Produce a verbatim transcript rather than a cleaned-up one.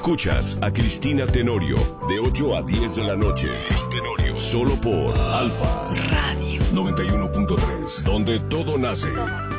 Escuchas a Cristina Tenorio de ocho a diez de la noche. Tenorio. Solo por Alfa Radio noventa y uno punto tres, donde todo nace.